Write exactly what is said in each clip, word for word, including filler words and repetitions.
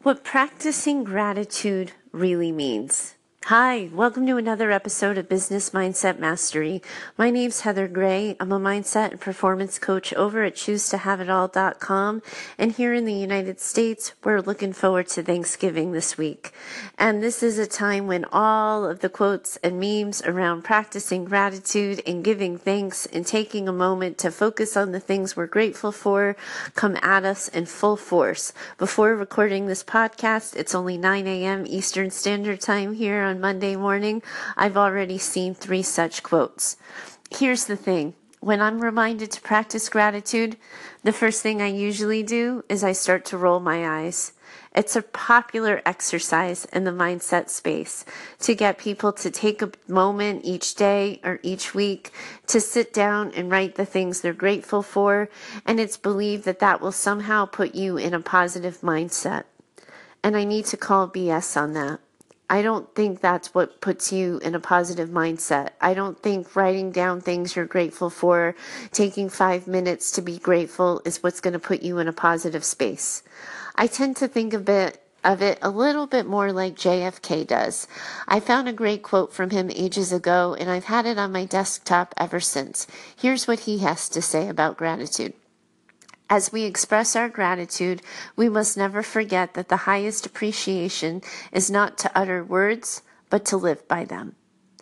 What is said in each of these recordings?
What practicing gratitude really means. Hi, welcome to another episode of Business Mindset Mastery. My name's Heather Gray. I'm a mindset and performance coach over at choose to have it all dot com. And here in the United States, we're looking forward to Thanksgiving this week. And this is a time when all of the quotes and memes around practicing gratitude and giving thanks and taking a moment to focus on the things we're grateful for come at us in full force. Before recording this podcast, it's only nine a.m. Eastern Standard Time here on Monday morning. I've already seen three such quotes. Here's the thing. When I'm reminded to practice gratitude, the first thing I usually do is I start to roll my eyes. It's a popular exercise in the mindset space to get people to take a moment each day or each week to sit down and write the things they're grateful for, and it's believed that that will somehow put you in a positive mindset. And I need to call B S on that. I don't think that's what puts you in a positive mindset. I don't think writing down things you're grateful for, taking five minutes to be grateful is what's going to put you in a positive space. I tend to think a bit of it a little bit more like J F K does. I found a great quote from him ages ago, and I've had it on my desktop ever since. Here's what he has to say about gratitude. As we express our gratitude, we must never forget that the highest appreciation is not to utter words, but to live by them.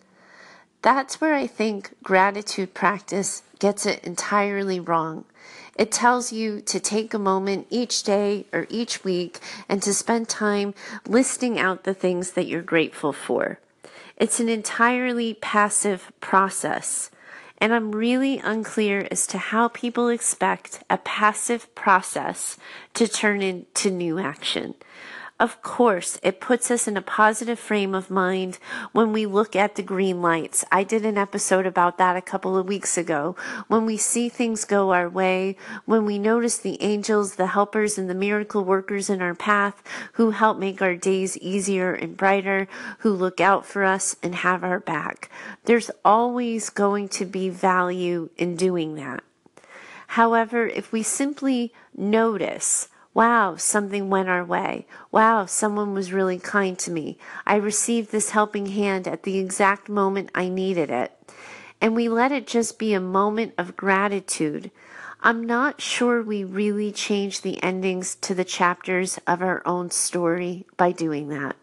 That's where I think gratitude practice gets it entirely wrong. It tells you to take a moment each day or each week and to spend time listing out the things that you're grateful for. It's an entirely passive process. And I'm really unclear as to how people expect a passive process to turn into new action. Of course, it puts us in a positive frame of mind when we look at the green lights. I did an episode about that a couple of weeks ago. When we see things go our way, when we notice the angels, the helpers, and the miracle workers in our path who help make our days easier and brighter, who look out for us and have our back. There's always going to be value in doing that. However, if we simply notice, wow, something went our way. Wow, someone was really kind to me. I received this helping hand at the exact moment I needed it. And we let it just be a moment of gratitude. I'm not sure we really change the endings to the chapters of our own story by doing that.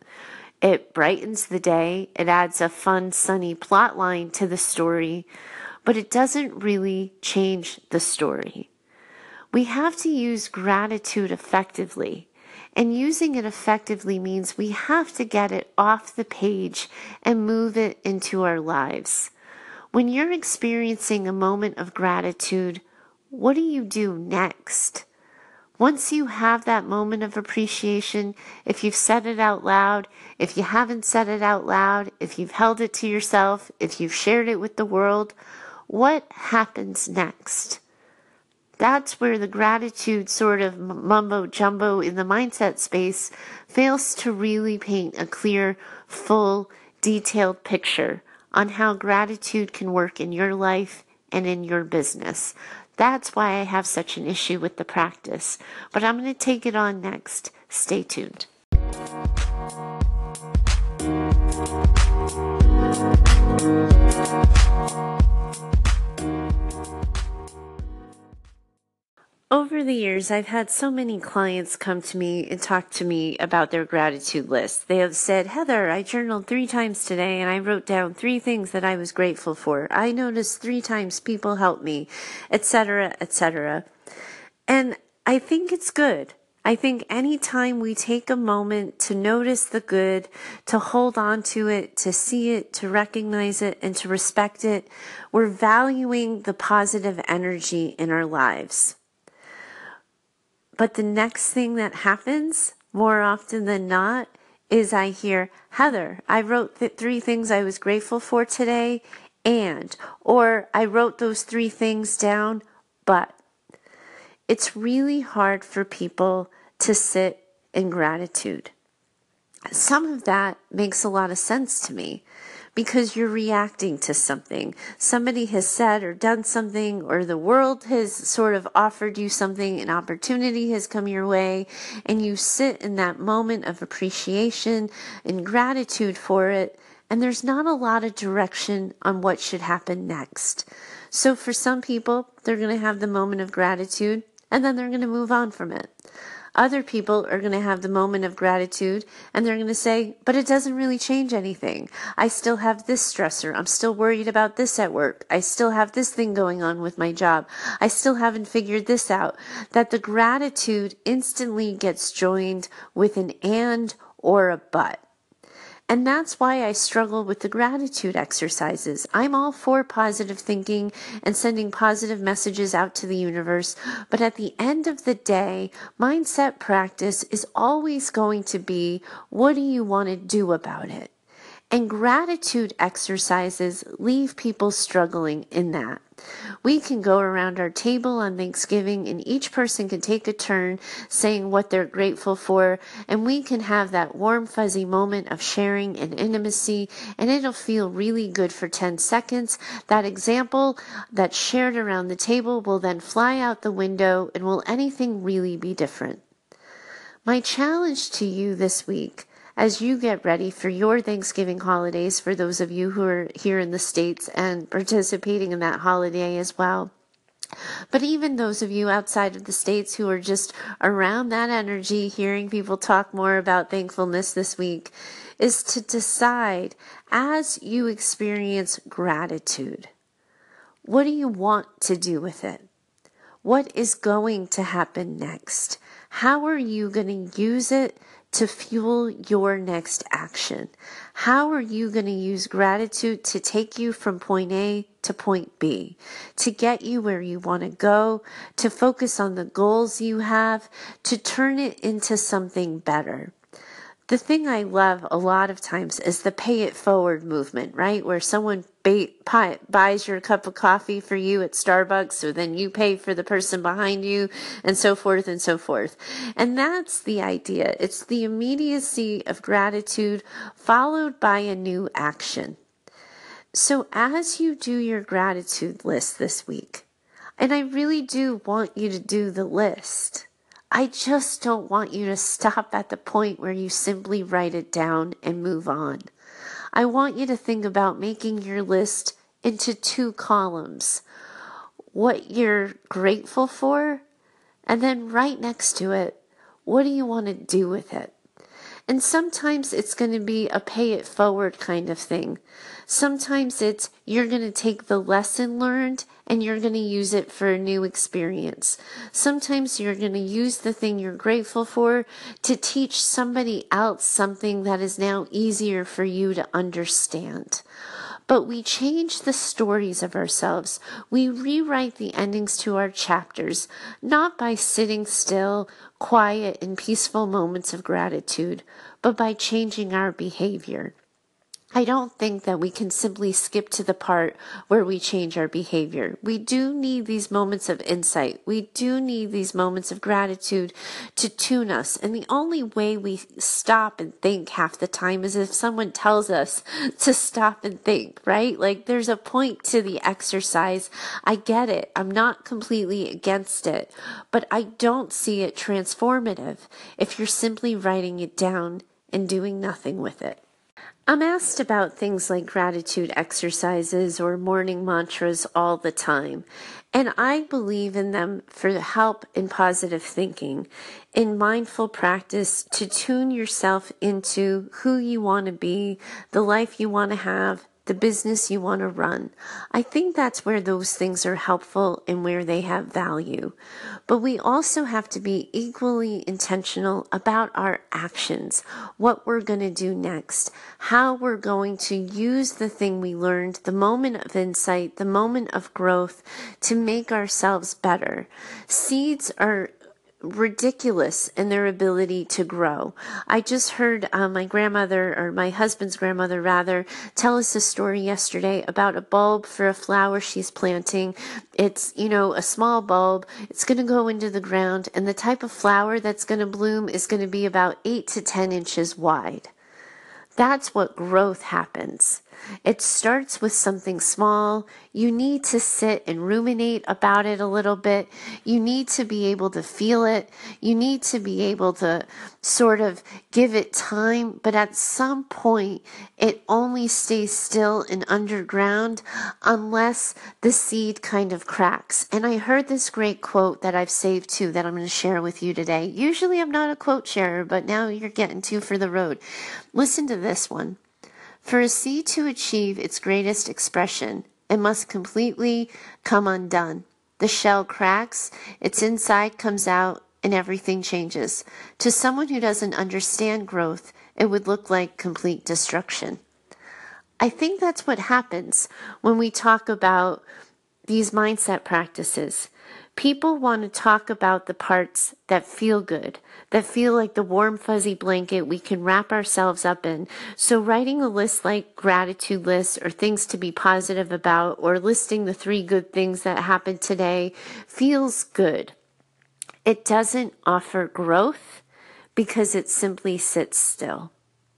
It brightens the day. It adds a fun, sunny plot line to the story, but it doesn't really change the story. We have to use gratitude effectively, and using it effectively means we have to get it off the page and move it into our lives. When you're experiencing a moment of gratitude, what do you do next? Once you have that moment of appreciation, if you've said it out loud, if you haven't said it out loud, if you've held it to yourself, if you've shared it with the world, what happens next? That's where the gratitude sort of mumbo jumbo in the mindset space fails to really paint a clear, full, detailed picture on how gratitude can work in your life and in your business. That's why I have such an issue with the practice. But I'm going to take it on next. Stay tuned. Over the years, I've had so many clients come to me and talk to me about their gratitude list. They have said, Heather, I journaled three times today and I wrote down three things that I was grateful for. I noticed three times people helped me, et cetera, et cetera. And I think it's good. I think anytime we take a moment to notice the good, to hold on to it, to see it, to recognize it, and to respect it, we're valuing the positive energy in our lives. But the next thing that happens, more often than not, is I hear, Heather, I wrote the three things I was grateful for today, and, or I wrote those three things down, but. It's really hard for people to sit in gratitude. Some of that makes a lot of sense to me, because you're reacting to something. Somebody has said or done something, or the world has sort of offered you something, an opportunity has come your way, and you sit in that moment of appreciation and gratitude for it, and there's not a lot of direction on what should happen next. So for some people, they're going to have the moment of gratitude, and then they're going to move on from it. Other people are going to have the moment of gratitude and they're going to say, but it doesn't really change anything. I still have this stressor. I'm still worried about this at work. I still have this thing going on with my job. I still haven't figured this out. That the gratitude instantly gets joined with an and or a but. And that's why I struggle with the gratitude exercises. I'm all for positive thinking and sending positive messages out to the universe. But at the end of the day, mindset practice is always going to be, what do you want to do about it? And gratitude exercises leave people struggling in that. We can go around our table on Thanksgiving and each person can take a turn saying what they're grateful for, and we can have that warm fuzzy moment of sharing and intimacy, and it'll feel really good for ten seconds. That example that's shared around the table will then fly out the window, and will anything really be different? My challenge to you this week, as you get ready for your Thanksgiving holidays, for those of you who are here in the States and participating in that holiday as well, but even those of you outside of the States who are just around that energy, hearing people talk more about thankfulness this week, is to decide, as you experience gratitude, what do you want to do with it? What is going to happen next? How are you going to use it to fuel your next action? How are you going to use gratitude to take you from point A to point B, to get you where you want to go, to focus on the goals you have, to turn it into something better? The thing I love a lot of times is the pay it forward movement, right? Where someone ba- pi- buys your cup of coffee for you at Starbucks, so then you pay for the person behind you, and so forth and so forth. And that's the idea. It's the immediacy of gratitude followed by a new action. So as you do your gratitude list this week, and I really do want you to do the list, I just don't want you to stop at the point where you simply write it down and move on. I want you to think about making your list into two columns. What you're grateful for, and then right next to it, what do you want to do with it? And sometimes it's going to be a pay it forward kind of thing. Sometimes it's you're going to take the lesson learned and you're going to use it for a new experience. Sometimes you're going to use the thing you're grateful for to teach somebody else something that is now easier for you to understand. But we change the stories of ourselves. We rewrite the endings to our chapters, not by sitting still, quiet, in peaceful moments of gratitude, but by changing our behavior. I don't think that we can simply skip to the part where we change our behavior. We do need these moments of insight. We do need these moments of gratitude to tune us. And the only way we stop and think half the time is if someone tells us to stop and think, right? Like there's a point to the exercise. I get it. I'm not completely against it, but I don't see it transformative if you're simply writing it down and doing nothing with it. I'm asked about things like gratitude exercises or morning mantras all the time, and I believe in them for help in positive thinking, in mindful practice to tune yourself into who you want to be, the life you want to have, the business you want to run. I think that's where those things are helpful and where they have value. But we also have to be equally intentional about our actions, what we're going to do next, how we're going to use the thing we learned, the moment of insight, the moment of growth to make ourselves better. Seeds are ridiculous in their ability to grow. I just heard uh, my grandmother, or my husband's grandmother rather, tell us a story yesterday about a bulb for a flower she's planting. It's, you know, a small bulb. It's going to go into the ground, and the type of flower that's going to bloom is going to be about eight to ten inches wide. That's what growth happens. It starts with something small. You need to sit and ruminate about it a little bit. You need to be able to feel it. You need to be able to sort of give it time. But at some point, it only stays still and underground unless the seed kind of cracks. And I heard this great quote that I've saved too that I'm going to share with you today. Usually I'm not a quote sharer, but now you're getting two for the road. Listen to this one. For a seed to achieve its greatest expression, it must completely come undone. The shell cracks, its inside comes out, and everything changes. To someone who doesn't understand growth, it would look like complete destruction. I think that's what happens when we talk about these mindset practices. People want to talk about the parts that feel good, that feel like the warm fuzzy blanket we can wrap ourselves up in. So writing a list like gratitude lists or things to be positive about or listing the three good things that happened today feels good. It doesn't offer growth because it simply sits still.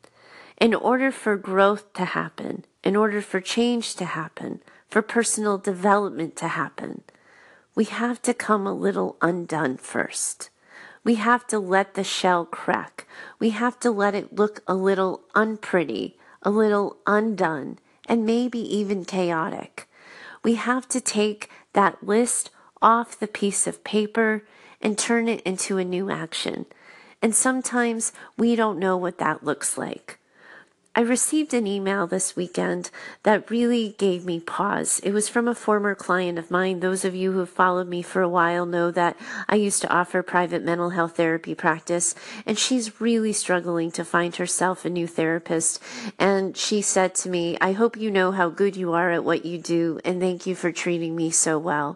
In order for growth to happen, in order for change to happen, for personal development to happen, we have to come a little undone first. We have to let the shell crack. We have to let it look a little unpretty, a little undone, and maybe even chaotic. We have to take that list off the piece of paper and turn it into a new action. And sometimes we don't know what that looks like. I received an email this weekend that really gave me pause. It was from a former client of mine. Those of you who have followed me for a while know that I used to offer private mental health therapy practice, and she's really struggling to find herself a new therapist. And she said to me, I hope you know how good you are at what you do, and thank you for treating me so well.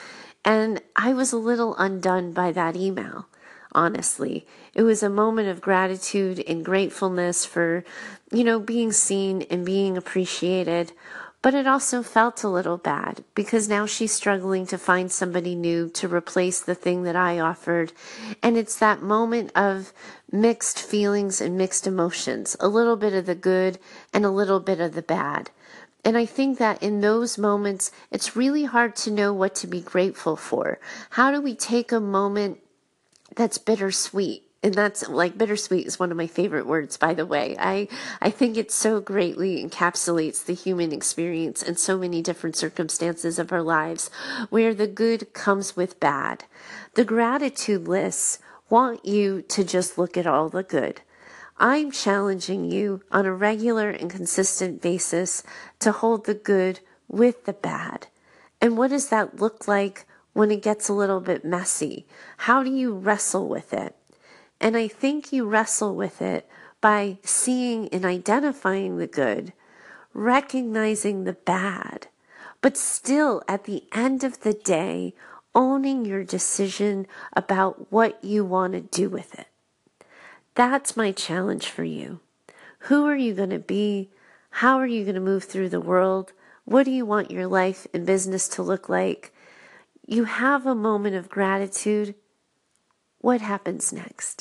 And I was a little undone by that email. Honestly, it was a moment of gratitude and gratefulness for, you know, being seen and being appreciated. But it also felt a little bad because now she's struggling to find somebody new to replace the thing that I offered. And it's that moment of mixed feelings and mixed emotions, a little bit of the good and a little bit of the bad. And I think that in those moments, it's really hard to know what to be grateful for. How do we take a moment that's bittersweet? And that's like bittersweet is one of my favorite words, by the way. I, I think it so greatly encapsulates the human experience in so many different circumstances of our lives where the good comes with bad. The gratitude lists want you to just look at all the good. I'm challenging you on a regular and consistent basis to hold the good with the bad. And what does that look like when it gets a little bit messy? How do you wrestle with it? And I think you wrestle with it by seeing and identifying the good, recognizing the bad, but still at the end of the day, owning your decision about what you want to do with it. That's my challenge for you. Who are you going to be? How are you going to move through the world? What do you want your life and business to look like? You have a moment of gratitude. What happens next?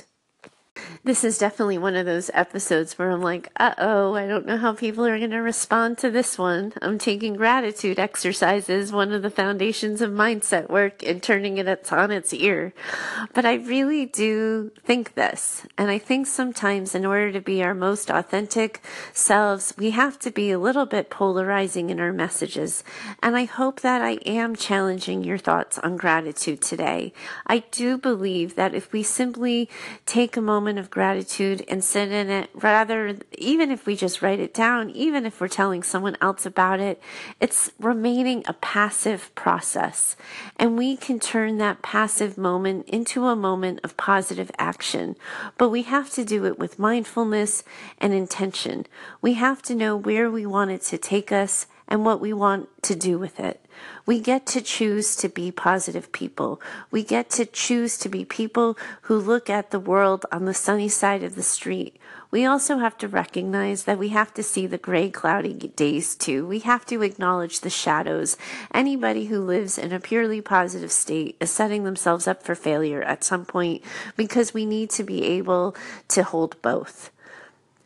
This is definitely one of those episodes where I'm like, uh-oh, I don't know how people are going to respond to this one. I'm taking gratitude exercises, one of the foundations of mindset work, and turning it on its ear. But I really do think this. And I think sometimes in order to be our most authentic selves, we have to be a little bit polarizing in our messages. And I hope that I am challenging your thoughts on gratitude today. I do believe that if we simply take a moment of gratitude and sit in it, rather, even if we just write it down, even if we're telling someone else about it, it's remaining a passive process. And we can turn that passive moment into a moment of positive action. But we have to do it with mindfulness and intention. We have to know where we want it to take us and what we want to do with it. We get to choose to be positive people. We get to choose to be people who look at the world on the sunny side of the street. We also have to recognize that we have to see the gray, cloudy days too. We have to acknowledge the shadows. Anybody who lives in a purely positive state is setting themselves up for failure at some point because we need to be able to hold both.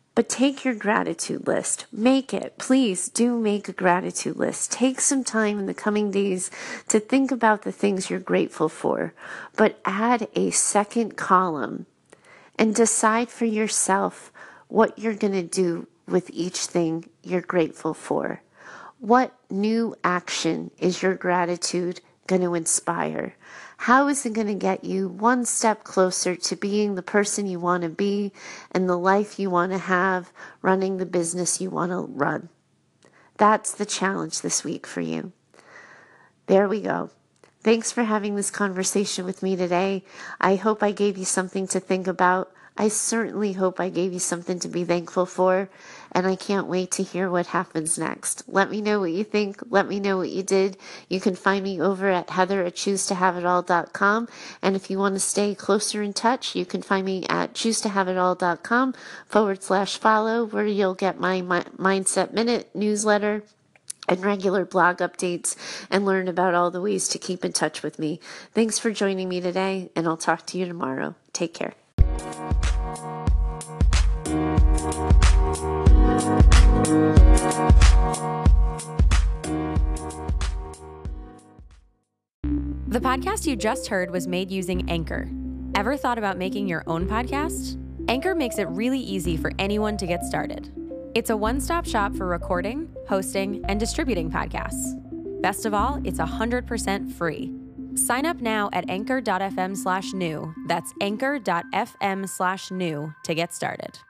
But take your gratitude list, make it. Please do make a gratitude list. Take some time in the coming days to think about the things you're grateful for, but add a second column and decide for yourself what you're going to do with each thing you're grateful for. What new action is your gratitude going to inspire? How is it going to get you one step closer to being the person you want to be and the life you want to have, running the business you want to run? That's the challenge this week for you. There we go. Thanks for having this conversation with me today. I hope I gave you something to think about. I certainly hope I gave you something to be thankful for, and I can't wait to hear what happens next. Let me know what you think. Let me know what you did. You can find me over at heather at choose to have it all dot com, and if you want to stay closer in touch, you can find me at choose to have it all dot com forward slash follow, where you'll get my, my Mindset Minute newsletter and regular blog updates and learn about all the ways to keep in touch with me. Thanks for joining me today, and I'll talk to you tomorrow. Take care. The podcast you just heard was made using Anchor. Ever thought about making your own podcast? Anchor makes it really easy for anyone to get started. It's a one-stop shop for recording, hosting, and distributing podcasts. Best of all, it's one hundred percent free. Sign up now at anchor dot f m slash new. That's anchor dot f m slash new to get started.